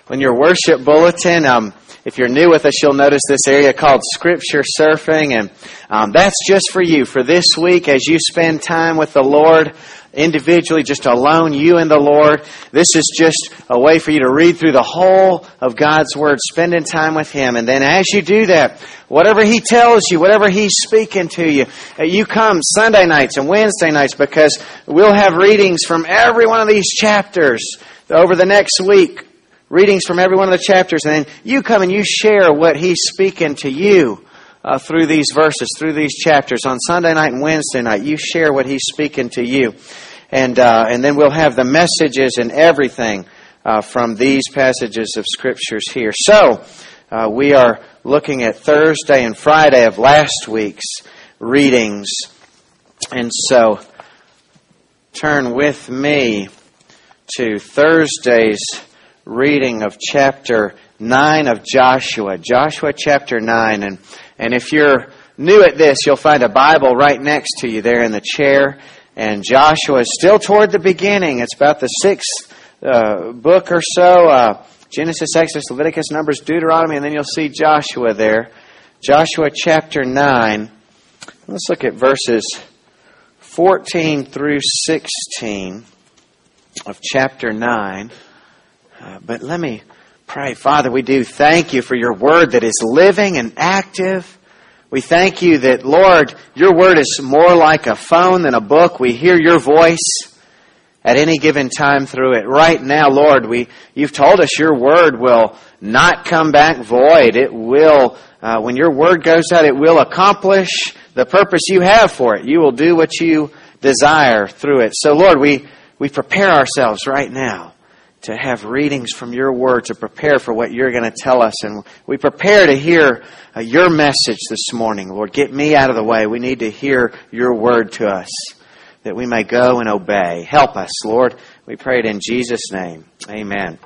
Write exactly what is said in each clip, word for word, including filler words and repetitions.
on your worship bulletin. Um, if you're new with us, you'll notice this area called Scripture Surfing, and um, that's just for you for this week as you spend time with the Lord individually, just alone, you and the Lord. This is just a way for you to read through the whole of God's Word, spending time with Him. And then as you do that, whatever He tells you, whatever He's speaking to you, you come Sunday nights and Wednesday nights, because we'll have readings from every one of these chapters over the next week. Readings from every one of the chapters. And then you come and you share what He's speaking to you uh, through these verses, through these chapters. On Sunday night and Wednesday night, you share what He's speaking to you. And uh, and then we'll have the messages and everything uh, from these passages of Scriptures here. So, uh, we are looking at Thursday and Friday of last week's readings. And so, turn with me to Thursday's reading of chapter nine of Joshua. Joshua chapter nine. And, and if you're new at this, you'll find a Bible right next to you there in the chair. And Joshua is still toward the beginning. It's about the sixth uh, book or so. Uh, Genesis, Exodus, Leviticus, Numbers, Deuteronomy, and then you'll see Joshua there. Joshua chapter nine. Let's look at verses fourteen through sixteen of chapter nine. Uh, but let me pray. Father, we do thank You for Your Word that is living and active. We thank You that, Lord, Your Word is more like a phone than a book. We hear Your voice at any given time through it. Right now, Lord, we You've told us Your Word will not come back void. It will, uh, when Your Word goes out, it will accomplish the purpose You have for it. You will do what You desire through it. So, Lord, we, we prepare ourselves right now to have readings from Your Word, to prepare for what You're going to tell us. And we prepare to hear uh, Your message this morning. Lord, get me out of the way. We need to hear Your Word to us, that we may go and obey. Help us, Lord. We pray it in Jesus' name. Amen.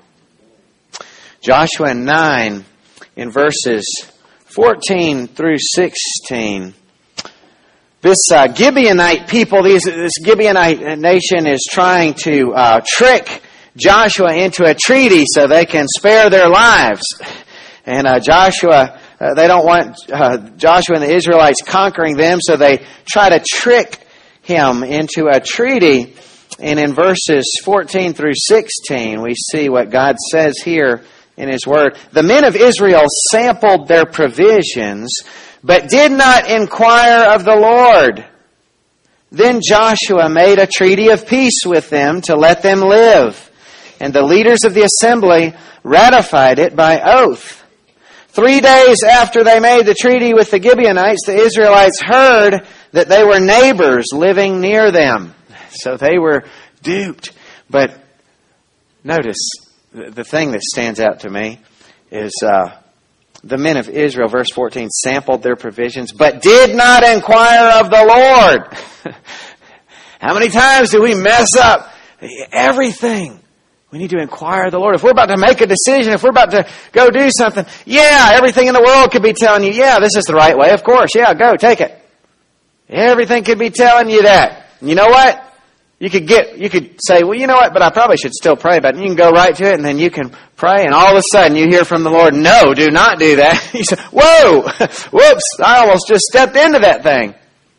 Joshua nine, in verses fourteen through sixteen. This uh, Gibeonite people, these, this Gibeonite nation is trying to uh, trick Joshua into a treaty so they can spare their lives. And uh, Joshua, uh, they don't want uh, Joshua and the Israelites conquering them, so they try to trick him into a treaty. And in verses fourteen through sixteen, we see what God says here in His Word. The men of Israel sampled their provisions, but did not inquire of the Lord. Then Joshua made a treaty of peace with them to let them live. And the leaders of the assembly ratified it by oath. Three days after they made the treaty with the Gibeonites, the Israelites heard that they were neighbors living near them. So they were duped. But notice, the thing that stands out to me is uh, the men of Israel, verse fourteen, sampled their provisions, but did not inquire of the Lord. How many times do we mess up everything? We need to inquire of the Lord. If we're about to make a decision, if we're about to go do something, yeah, everything in the world could be telling you, yeah, this is the right way. Of course, yeah, go, take it. Everything could be telling you that. And you know what? You could get, you could say, well, you know what, but I probably should still pray about it. And you can go right to it, and then you can pray, and all of a sudden you hear from the Lord, no, do not do that. You say, whoa, whoops, I almost just stepped into that thing.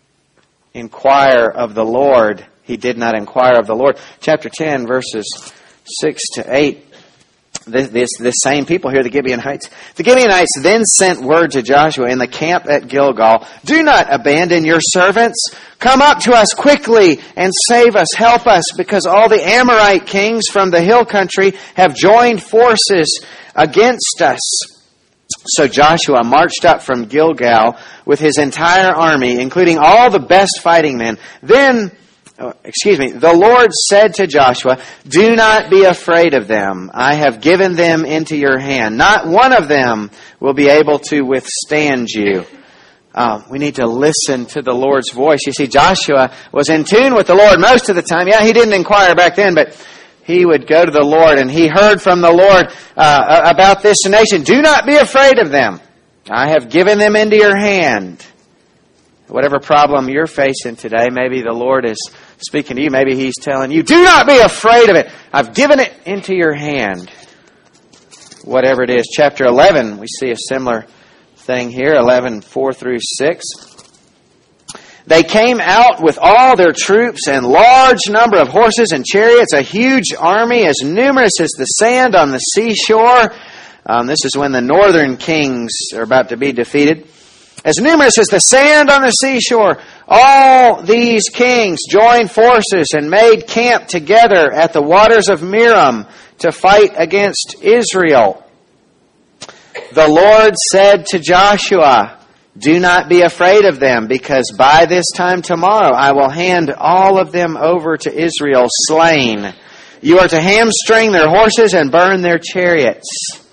Inquire of the Lord. He did not inquire of the Lord. Chapter ten, verses six to eight. This, this, this same people here, the Gibeonites. The Gibeonites then sent word to Joshua in the camp at Gilgal, do not abandon your servants. Come up to us quickly and save us, help us, because all the Amorite kings from the hill country have joined forces against us. So Joshua marched up from Gilgal with his entire army, including all the best fighting men. Then Oh, excuse me, the Lord said to Joshua, do not be afraid of them. I have given them into your hand. Not one of them will be able to withstand you. Uh, we need to listen to the Lord's voice. You see, Joshua was in tune with the Lord most of the time. Yeah, he didn't inquire back then, but he would go to the Lord, and he heard from the Lord uh, about this nation. Do not be afraid of them. I have given them into your hand. Whatever problem you're facing today, maybe the Lord is speaking to you. Maybe He's telling you, do not be afraid of it. I've given it into your hand. whatever it is. Chapter eleven, we see a similar thing here, eleven, four through six. They came out with all their troops and large number of horses and chariots, a huge army as numerous as the sand on the seashore. Um, this is when the northern kings are about to be defeated. As numerous as the sand on the seashore, all these kings joined forces and made camp together at the waters of Merom to fight against Israel. The Lord said to Joshua, "Do not be afraid of them, because by this time tomorrow I will hand all of them over to Israel slain. You are to hamstring their horses and burn their chariots."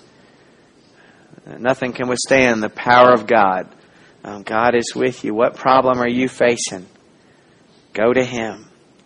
Nothing can withstand the power of God. Um, God is with you. What problem are you facing? Go to Him.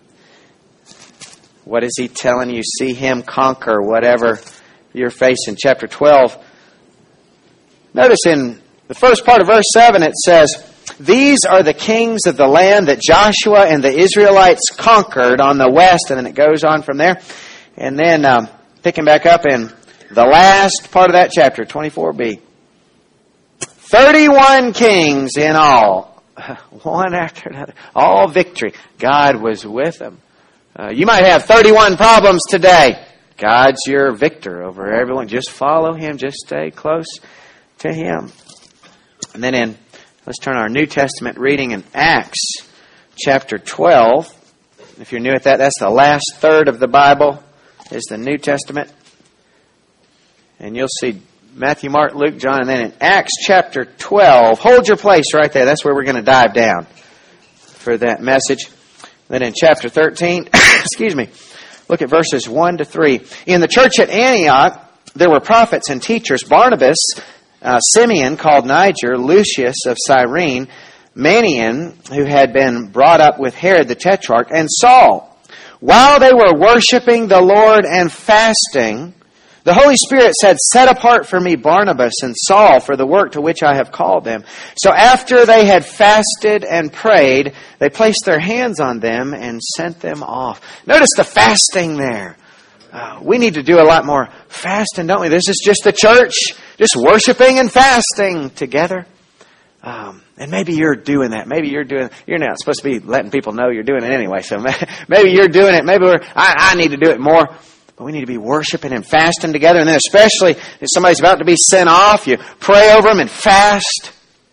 What is He telling you? See Him conquer whatever you're facing. Chapter twelve. Notice in the first part of verse seven it says, "These are the kings of the land that Joshua and the Israelites conquered on the west." And then it goes on from there. And then um, picking back up in the last part of that chapter, twenty-four b. thirty-one kings in all. One after another. All victory. God was with them. Uh, you might have thirty-one problems today. God's your victor over everyone. Just follow Him. Just stay close to Him. And then in, let's turn our New Testament reading in Acts chapter twelve. If you're new at that, that's the last third of the Bible is the New Testament. And you'll see Matthew, Mark, Luke, John, and then in Acts chapter twelve. Hold your place right there. That's where we're going to dive down for that message. Then in chapter thirteen, excuse me, look at verses one to three. In the church at Antioch, there were prophets and teachers, Barnabas, uh, Simeon, called Niger, Lucius of Cyrene, Manaen, who had been brought up with Herod the Tetrarch, and Saul. While they were worshiping the Lord and fasting, the Holy Spirit said, "Set apart for me Barnabas and Saul for the work to which I have called them." So after they had fasted and prayed, they placed their hands on them and sent them off. Notice the fasting there. Uh, we need to do a lot more fasting, don't we? This is just the church, just worshiping and fasting together. Um, and maybe you're doing that. Maybe you're doing. You're not supposed to be letting people know you're doing it anyway. So maybe you're doing it. Maybe we're. I, I need to do it more. But we need to be worshiping and fasting together. And then especially if somebody's about to be sent off, you pray over them and fast.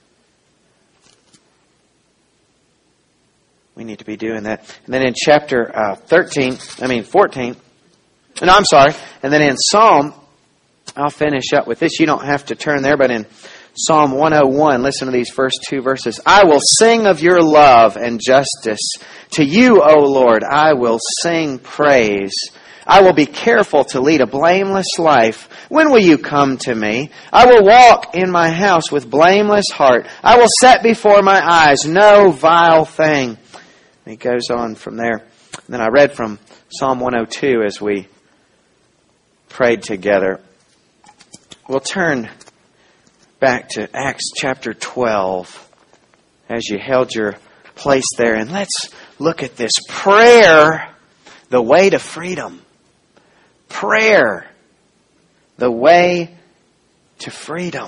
We need to be doing that. And then in chapter uh, thirteen, I mean fourteen, no, I'm sorry. And then in Psalm, I'll finish up with this. You don't have to turn there, but in Psalm one oh one, listen to these first two verses. "I will sing of your love and justice. To you, O Lord, I will sing praise. I will be careful to lead a blameless life. When will you come to me? I will walk in my house with blameless heart. I will set before my eyes no vile thing." And he goes on from there. And then I read from Psalm one oh two as we prayed together. We'll turn back to Acts chapter twelve as you held your place there. And let's look at this prayer, the way to freedom. Prayer, the way to freedom.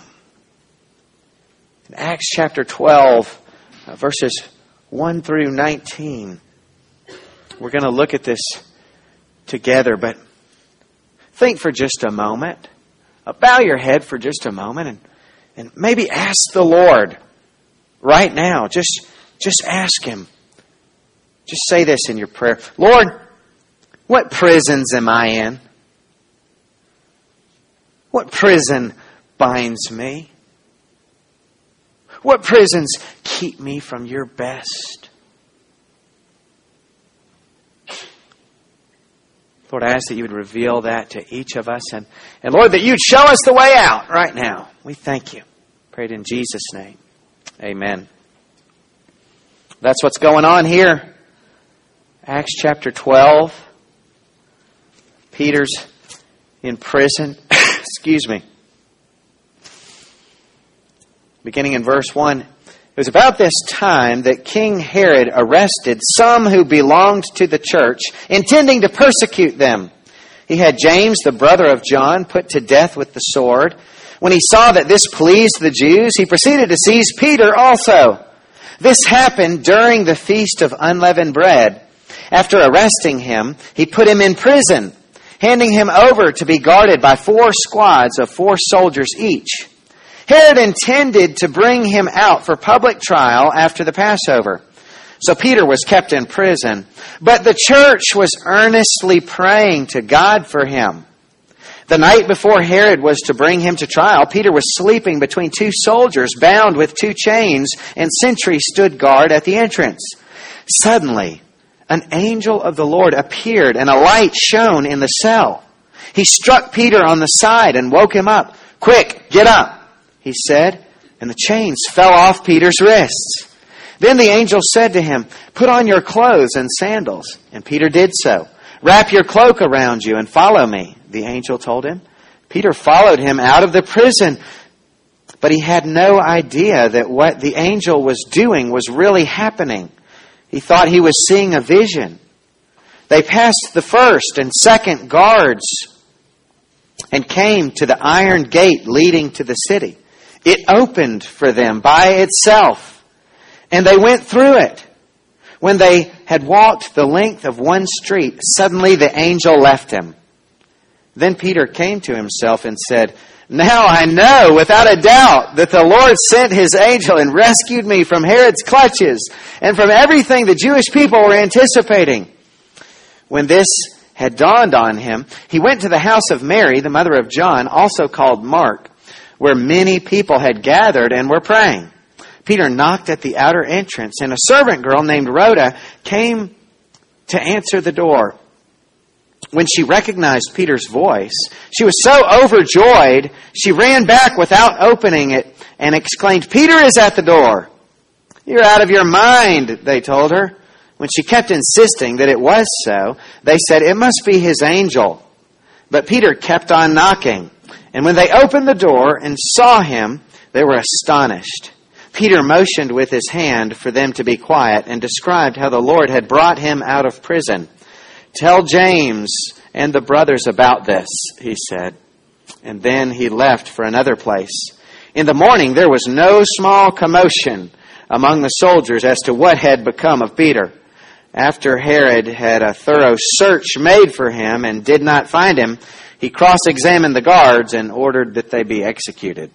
In Acts chapter twelve, uh, verses one through nineteen, we're going to look at this together, but think for just a moment. Uh, bow your head for just a moment and, and maybe ask the Lord right now. Just, just ask Him. Just say this in your prayer. "Lord, what prisons am I in? What prison binds me? What prisons keep me from your best? Lord, I ask that you would reveal that to each of us. And, and Lord, that you'd show us the way out right now. We thank you. Pray it in Jesus' name. Amen. That's what's going on here. Acts chapter twelve. Peter's in prison. Excuse me. Beginning in verse one. It was about this time that King Herod arrested some who belonged to the church, intending to persecute them. He had James, the brother of John, put to death with the sword. When he saw that this pleased the Jews, he proceeded to seize Peter also. This happened during the feast of unleavened bread. After arresting him, he put him in prison, handing him over to be guarded by four squads of four soldiers each. Herod intended to bring him out for public trial after the Passover. So Peter was kept in prison, but the church was earnestly praying to God for him. The night before Herod was to bring him to trial, Peter was sleeping between two soldiers, bound with two chains, and sentries stood guard at the entrance. Suddenly, an angel of the Lord appeared, and a light shone in the cell. He struck Peter on the side and woke him up. "Quick, get up," he said, and the chains fell off Peter's wrists. Then the angel said to him, "Put on your clothes and sandals." And Peter did so. "Wrap your cloak around you and follow me," the angel told him. Peter followed him out of the prison, but he had no idea that what the angel was doing was really happening. He thought he was seeing a vision. They passed the first and second guards and came to the iron gate leading to the city. It opened for them by itself, and they went through it. When they had walked the length of one street, suddenly the angel left him. Then Peter came to himself and said, "Now I know without a doubt that the Lord sent his angel and rescued me from Herod's clutches and from everything the Jewish people were anticipating." When this had dawned on him, he went to the house of Mary, the mother of John, also called Mark, where many people had gathered and were praying. Peter knocked at the outer entrance, and a servant girl named Rhoda came to answer the door. When she recognized Peter's voice, she was so overjoyed, she ran back without opening it and exclaimed, "Peter is at the door." "You're out of your mind," they told her. When she kept insisting that it was so, they said, "It must be his angel." But Peter kept on knocking. And when they opened the door and saw him, they were astonished. Peter motioned with his hand for them to be quiet and described how the Lord had brought him out of prison. "Tell James and the brothers about this," he said. And then he left for another place. In the morning there was no small commotion among the soldiers as to what had become of Peter. After Herod had a thorough search made for him and did not find him, he cross-examined the guards and ordered that they be executed.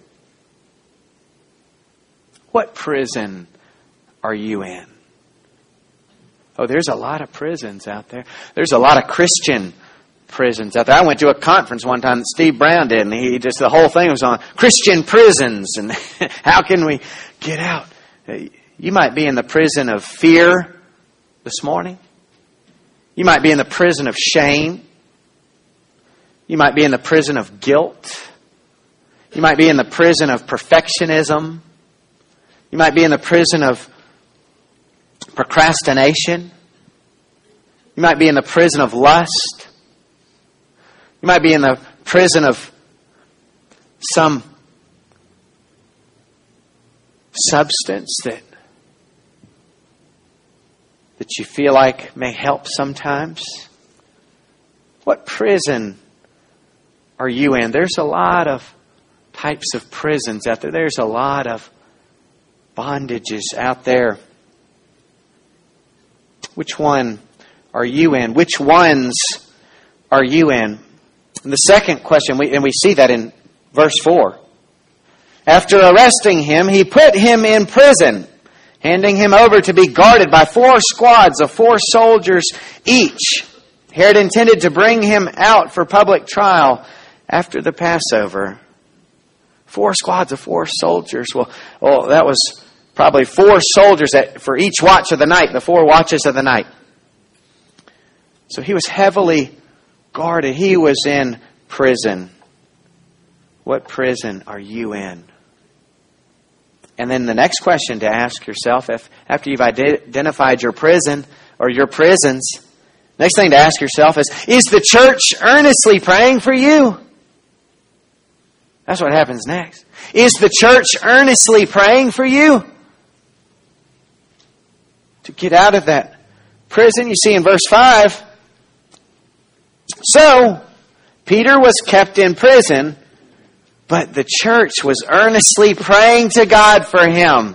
What prison are you in? Oh, there's a lot of prisons out there. There's a lot of Christian prisons out there. I went to a conference one time that Steve Brown did, and he just, the whole thing was on Christian prisons and how can we get out? You might be in the prison of fear this morning. You might be in the prison of shame. You might be in the prison of guilt. You might be in the prison of perfectionism. You might be in the prison of procrastination. You might be in the prison of lust. You might be in the prison of some substance that that you feel like may help sometimes. What prison are you in? There's a lot of types of prisons out there. There's a lot of bondages out there. Which one are you in? Which ones are you in? And the second question, we, and we see that in verse four. After arresting him, he put him in prison, handing him over to be guarded by four squads of four soldiers each. Herod intended to bring him out for public trial after the Passover. Four squads of four soldiers. Well, well that was probably four soldiers at, for each watch of the night, the four watches of the night. So he was heavily guarded. He was in prison. What prison are you in? And then the next question to ask yourself, if after you've identified your prison or your prisons, next thing to ask yourself is, is the church earnestly praying for you? That's what happens next. Is the church earnestly praying for you to get out of that prison? You see in verse five, so Peter was kept in prison, but the church was earnestly praying to God for him.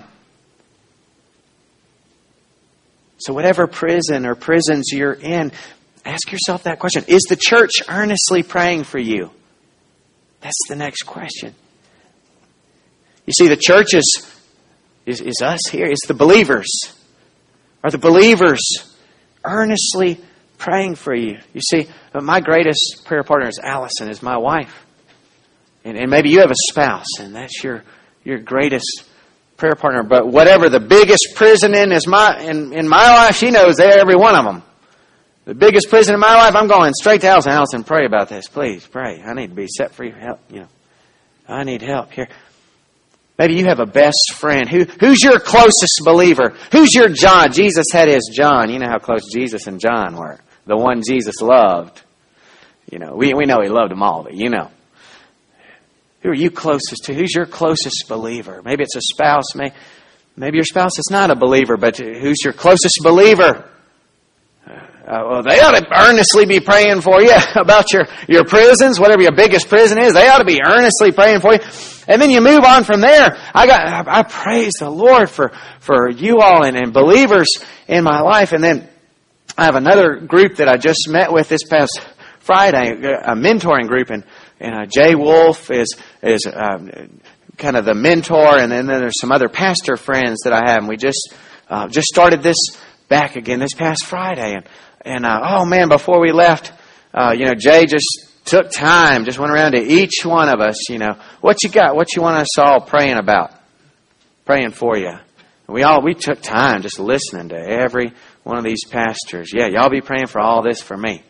So whatever prison or prisons you're in, ask yourself that question. Is the church earnestly praying for you? That's the next question. You see, the church is, is, is us here. It's the believers. Are the believers earnestly praying for you? You see, my greatest prayer partner is Allison, is my wife. And, and maybe you have a spouse, and that's your, your greatest prayer partner. But whatever the biggest prison in is my in, in my life, she knows every one of them. The biggest prison in my life, I'm going straight to Allison. Allison, pray about this. Please, pray. I need to be set free. Help, you know. I need help here. Maybe you have a best friend. Who Who's your closest believer? Who's your John? Jesus had his John. You know how close Jesus and John were. The one Jesus loved. You know, we, we know he loved them all, but you know. Who are you closest to? Who's your closest believer? Maybe it's a spouse. Maybe, maybe your spouse is not a believer, but who's your closest believer? Uh, well, they ought to earnestly be praying for you about your, your prisons, whatever your biggest prison is. They ought to be earnestly praying for you. And then you move on from there. I got, I, I praise the Lord for, for you all and, and believers in my life. And then I have another group that I just met with this past Friday, a mentoring group, and, and uh, Jay Wolf is, is, um, kind of the mentor. And then there's some other pastor friends that I have. And we just, uh, just started this back again this past Friday. And, And, uh, oh man, before we left, uh, you know, Jay just took time, just went around to each one of us, you know, what you got, what you want us all praying about, praying for you. And we all, we took time just listening to every one of these pastors. Yeah, y'all be praying for all this for me.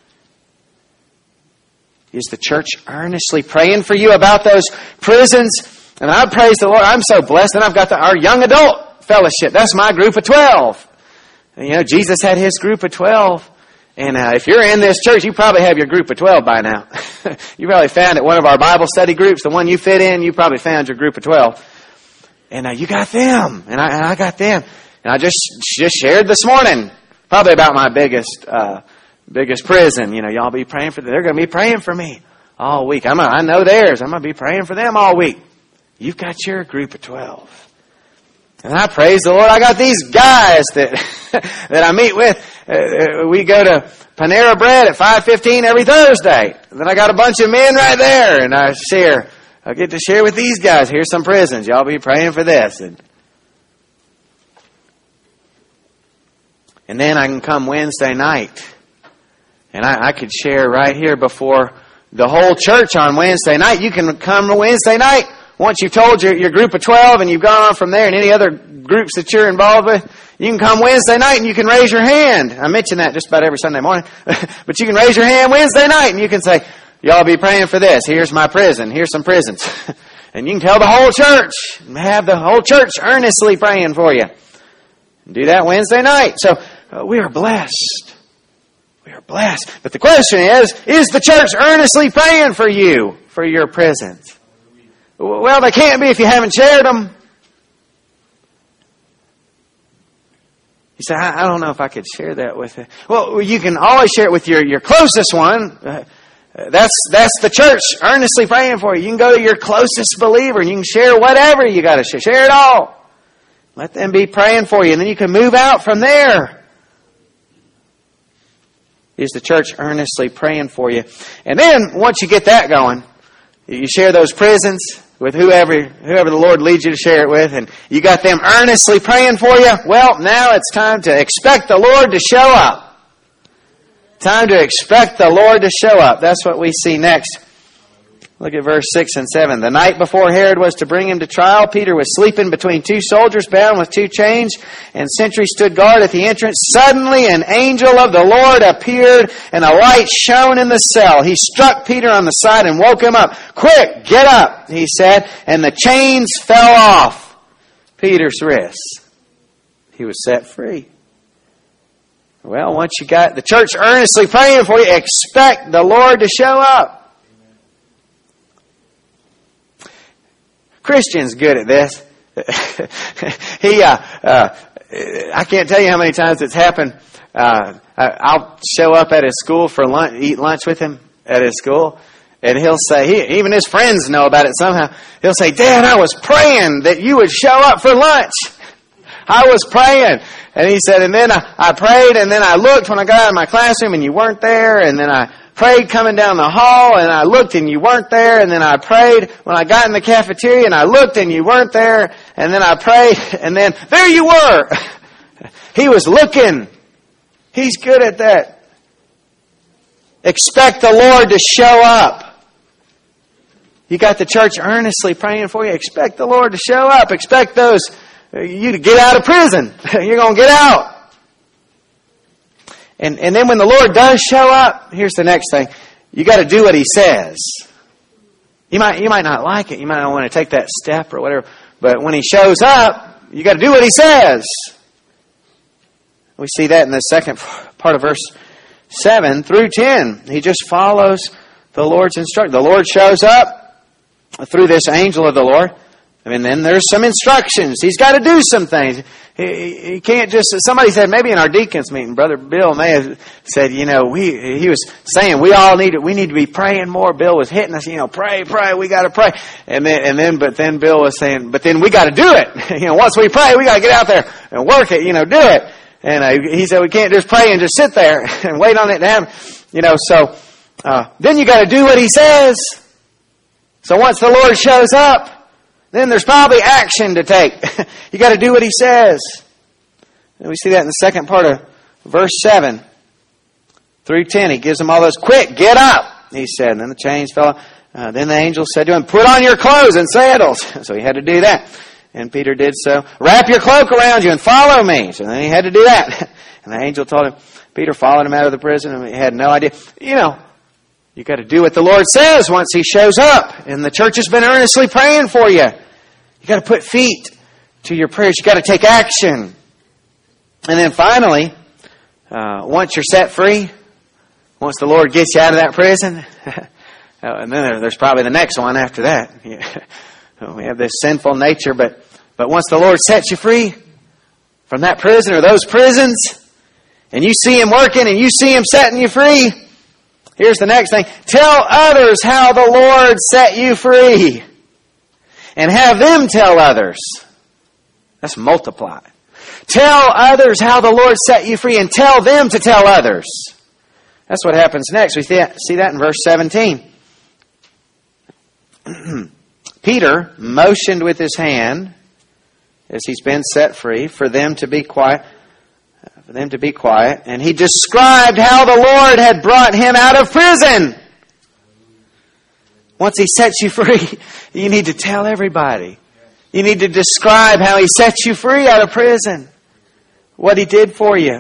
Is the church earnestly praying for you about those prisons? And I praise the Lord. I'm so blessed. And I've got the, our young adult fellowship. That's my group of twelve. You know, Jesus had his group of twelve. And uh, if you're in this church, you probably have your group of twelve by now. You probably found it. One of our Bible study groups, the one you fit in, you probably found your group of twelve. And uh, you got them. And I, and I got them. And I just just shared this morning, probably about my biggest uh, biggest prison. You know, y'all be praying for them. They're going to be praying for me all week. I'm a, I know theirs. I'm going to be praying for them all week. You've got your group of twelve. And I praise the Lord. I got these guys that that I meet with. Uh, we go to Panera Bread at five fifteen every Thursday. And then I got a bunch of men right there, and I share. I get to share with these guys. Here's some prisons. Y'all be praying for this. And, and then I can come Wednesday night, and I, I could share right here before the whole church on Wednesday night. You can come to Wednesday night. Once you've told your, your group of twelve and you've gone on from there and any other groups that you're involved with, you can come Wednesday night and you can raise your hand. I mention that just about every Sunday morning. But you can raise your hand Wednesday night and you can say, y'all be praying for this. Here's my prison. Here's some prisons. And you can tell the whole church, have the whole church earnestly praying for you. Do that Wednesday night. So uh, we are blessed. We are blessed. But the question is, is the church earnestly praying for you, for your prisons? Well, they can't be if you haven't shared them. You say, I, I don't know if I could share that with you. Well, you can always share it with your, your closest one. Uh, that's that's the church earnestly praying for you. You can go to your closest believer and you can share whatever you got to share. Share it all. Let them be praying for you. And then you can move out from there. Is the church earnestly praying for you? And then once you get that going, you share those prisons with whoever whoever the Lord leads you to share it with, and you got them earnestly praying for you. Well, now it's time to expect the Lord to show up. Time to expect the Lord to show up. That's what we see next. Look at verse six and seven. The night before Herod was to bring him to trial, Peter was sleeping between two soldiers bound with two chains, and sentries stood guard at the entrance. Suddenly an angel of the Lord appeared, and a light shone in the cell. He struck Peter on the side and woke him up. Quick, get up, he said, and the chains fell off Peter's wrists. He was set free. Well, once you got the church earnestly praying for you, expect the Lord to show up. Christian's good at this. he, uh, uh, I can't tell you how many times it's happened. Uh, I'll show up at his school for lunch, eat lunch with him, at his school. And he'll say, he, even his friends know about it somehow. He'll say, Dad, I was praying that you would show up for lunch. I was praying. And he said, and then I, I prayed, and then I looked when I got out of my classroom, and you weren't there. And then I prayed coming down the hall, and I looked, and you weren't there. And then I prayed when I got in the cafeteria, and I looked, and you weren't there. And then I prayed, and then there you were. He was looking. He's good at that. Expect the Lord to show up. You got the church earnestly praying for you. Expect the Lord to show up. Expect those, you to get out of prison. You're going to get out. And, and then when the Lord does show up, here's the next thing. You got to do what He says. You might, you might not like it. You might not want to take that step or whatever. But when He shows up, you got to do what He says. We see that in the second part of verse seven through ten. He just follows the Lord's instruction. The Lord shows up through this angel of the Lord. And then there's some instructions. He's got to do some things. He, he can't just, somebody said, maybe in our deacons meeting, Brother Bill may have said, you know, we, he was saying we all need to, we need to be praying more. Bill was hitting us, you know, pray, pray, we got to pray. And then, and then, but then Bill was saying, but then we got to do it. You know, once we pray, we got to get out there and work it, you know, do it. And uh, he said, we can't just pray and just sit there and wait on it to happen. You know, so, uh, then you got to do what He says. So once the Lord shows up, then there's probably action to take. You got to do what He says. And we see that in the second part of verse seven through ten. He gives them all those, quick, get up, He said. And then the chains fell off. Uh, then the angel said to him, put on your clothes and sandals. So he had to do that. And Peter did so. Wrap your cloak around you and follow me. So then he had to do that. And the angel told him, Peter followed him out of the prison, and he had no idea. You know, you got to do what the Lord says once He shows up. And the church has been earnestly praying for you. You got to put feet to your prayers. You got to take action. And then finally, uh, once you're set free, once the Lord gets you out of that prison, and then there's probably the next one after that. We have this sinful nature, but, but once the Lord sets you free from that prison or those prisons, and you see Him working and you see Him setting you free, here's the next thing. Tell others how the Lord set you free. And have them tell others. That's multiply. Tell others how the Lord set you free and tell them to tell others. That's what happens next. We see that in verse seventeen. Peter motioned with his hand, as he's been set free, for them to be quiet. For them to be quiet. And he described how the Lord had brought him out of prison. Once He sets you free, you need to tell everybody. You need to describe how He sets you free out of prison. What He did for you.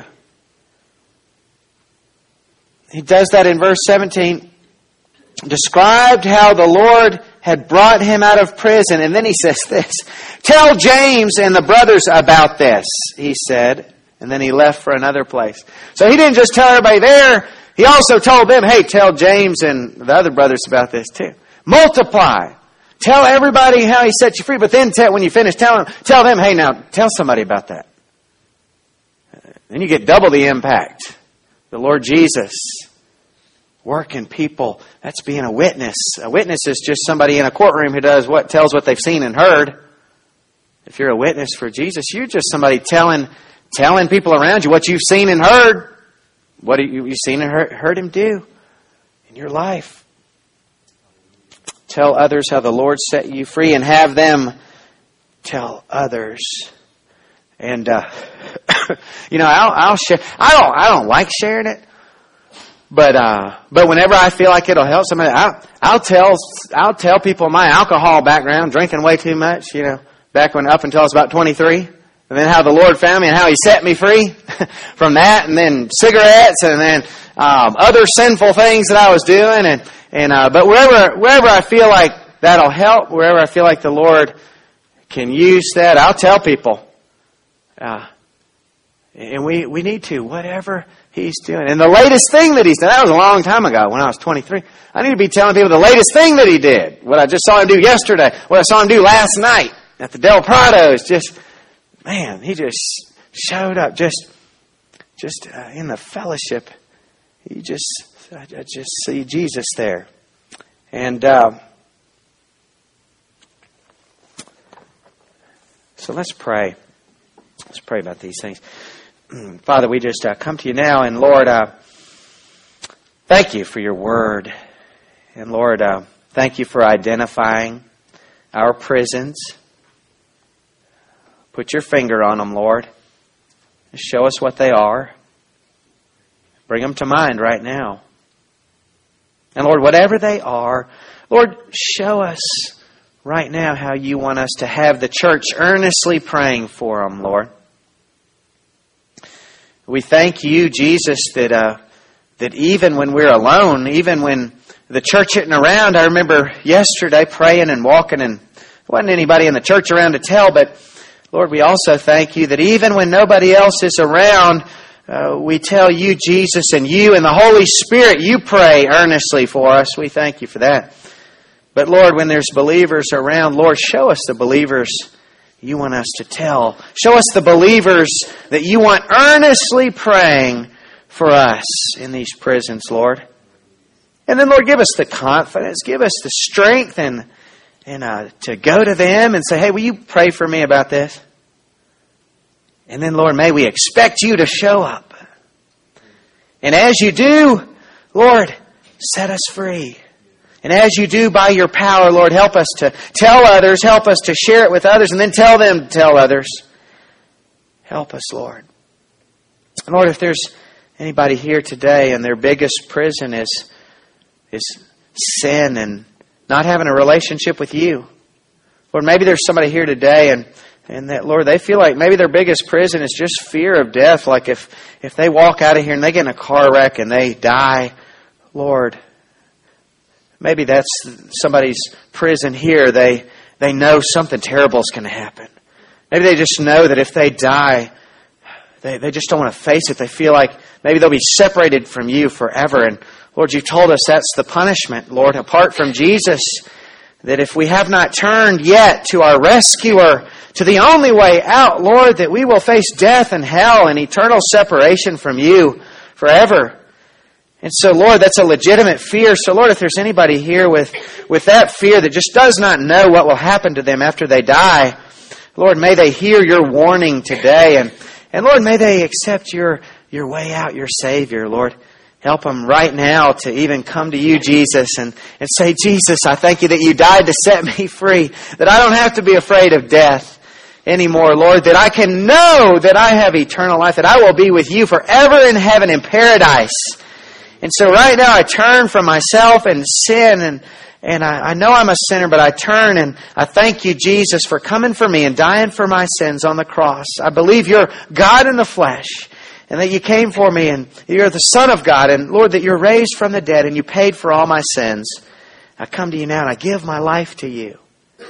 He does that in verse seventeen. Described how the Lord had brought him out of prison. And then he says this. Tell James and the brothers about this, he said. And then he left for another place. So he didn't just tell everybody there. He also told them, hey, tell James and the other brothers about this too. Multiply. Tell everybody how He set you free. But then tell, when you finish telling them, tell them, hey, now tell somebody about that. Then you get double the impact. The Lord Jesus working people. That's being a witness. A witness is just somebody in a courtroom who does what tells what they've seen and heard. If you're a witness for Jesus, you're just somebody telling telling people around you what you've seen and heard. What you've seen and heard, heard Him do in your life. Tell others how the Lord set you free and have them tell others. And, uh, you know, I'll, I'll share. I don't, I don't like sharing it. But, uh, but whenever I feel like it'll help somebody, I'll, I'll tell, I'll tell people my alcohol background, drinking way too much, you know, back when up until I was about twenty-three. And then how the Lord found me and how He set me free from that. And then cigarettes and then, um, other sinful things that I was doing. And, and, uh, but wherever, wherever I feel like that'll help, wherever I feel like the Lord can use that, I'll tell people. Uh, and we, we need to, whatever He's doing. And the latest thing that He's done, that was a long time ago when I was twenty-three. I need to be telling people the latest thing that He did. What I just saw Him do yesterday. What I saw Him do last night at the Del Prados. Just, man, He just showed up just, just uh, in the fellowship. He just I, I just see Jesus there. And uh, so let's pray. Let's pray about these things. Father, we just uh, come to you now, and Lord, uh, thank you for your word. And Lord, uh, thank you for identifying our prisons. Put your finger on them, Lord. Show us what they are. Bring them to mind right now. And Lord, whatever they are, Lord, show us right now how you want us to have the church earnestly praying for them, Lord. We thank you, Jesus, that uh, that even when we're alone, even when the church isn't around, I remember yesterday praying and walking, and there wasn't anybody in the church around to tell, but Lord, we also thank you that even when nobody else is around, uh, we tell you, Jesus, and you and the Holy Spirit, you pray earnestly for us. We thank you for that. But Lord, when there's believers around, Lord, show us the believers you want us to tell. Show us the believers that you want earnestly praying for us in these prisons, Lord. And then, Lord, give us the confidence, give us the strength and and uh, to go to them and say, hey, will you pray for me about this? And then, Lord, may we expect you to show up. And as you do, Lord, set us free. And as you do by your power, Lord, help us to tell others, help us to share it with others, and then tell them to tell others. Help us, Lord. And Lord, if there's anybody here today and their biggest prison is, is sin and not having a relationship with you, Lord, maybe there's somebody here today and And that, Lord, they feel like maybe their biggest prison is just fear of death. Like if, if they walk out of here and they get in a car wreck and they die, Lord, maybe that's somebody's prison here. They they know something terrible is going to happen. Maybe they just know that if they die, they, they just don't want to face it. They feel like maybe they'll be separated from you forever. And Lord, you told us that's the punishment, Lord, apart from Jesus, that if we have not turned yet to our rescuer, to the only way out, Lord, that we will face death and hell and eternal separation from you forever. And so, Lord, that's a legitimate fear. So, Lord, if there's anybody here with, with that fear that just does not know what will happen to them after they die, Lord, may they hear your warning today. And, and Lord, may they accept your, your way out, your Savior, Lord. Help them right now to even come to you, Jesus, and, and say, Jesus, I thank you that you died to set me free, that I don't have to be afraid of death anymore, Lord, that I can know that I have eternal life, that I will be with you forever in heaven in paradise. And so right now I turn from myself and sin, and, and I, I know I'm a sinner, but I turn and I thank you, Jesus, for coming for me and dying for my sins on the cross. I believe you're God in the flesh, and that you came for me, and you're the Son of God, and Lord, that you're raised from the dead, and you paid for all my sins. I come to you now, and I give my life to you.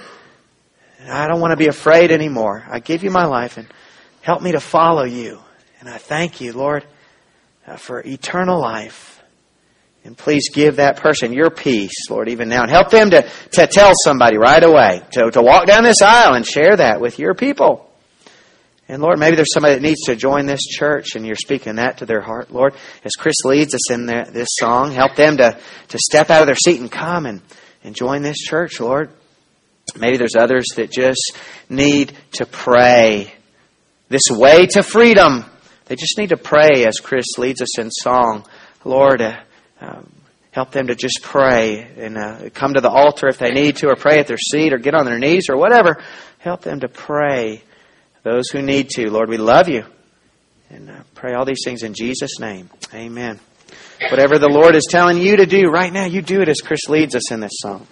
And I don't want to be afraid anymore. I give you my life, and help me to follow you. And I thank you, Lord, uh, for eternal life. And please give that person your peace, Lord, even now. And help them to, to tell somebody right away, to, to walk down this aisle and share that with your people. And Lord, maybe there's somebody that needs to join this church, and you're speaking that to their heart, Lord. As Chris leads us in the, this song, help them to, to step out of their seat and come and, and join this church, Lord. Maybe there's others that just need to pray this way to freedom. They just need to pray as Chris leads us in song. Lord, uh, um, help them to just pray and uh, come to the altar if they need to, or pray at their seat, or get on their knees, or whatever. Help them to pray. Those who need to. Lord, we love you. And uh, pray all these things in Jesus' name. Amen. Whatever the Lord is telling you to do right now, you do it as Chris leads us in this song.